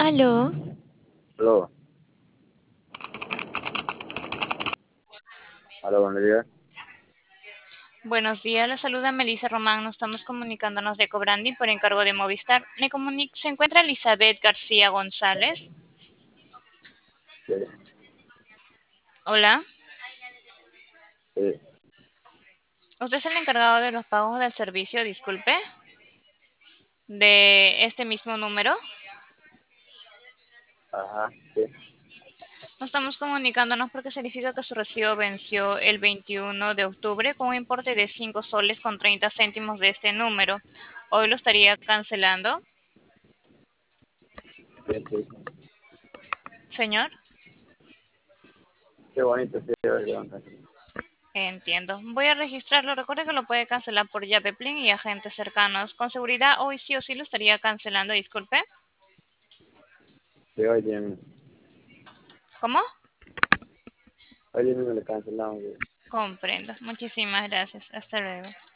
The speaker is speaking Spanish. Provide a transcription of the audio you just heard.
Aló, Aló, aló, buenos días. buenos días, la saluda Melissa Román, nos estamos comunicándonos de Cobrandi por encargo de Movistar. ¿Se encuentra Elizabeth García González? Sí, Hola, sí, ¿usted es el encargado de los pagos del servicio, disculpe, de este mismo número? ajá, sí, Nos estamos comunicándonos porque se verifica que su recibo venció el 21 de octubre con un importe de 5 soles con 30 céntimos de este número. Hoy lo estaría cancelando, sí, sí. señor. Qué bonito, sí, a ver, levantarse. Entiendo. Voy a registrarlo. Recuerde que lo puede cancelar por Yapeplin y agentes cercanos. Con seguridad, hoy sí o sí lo estaría cancelando. Disculpe. Sí, ¿Cómo? hoy mismo le cancelamos. Comprendo. Muchísimas gracias. Hasta luego.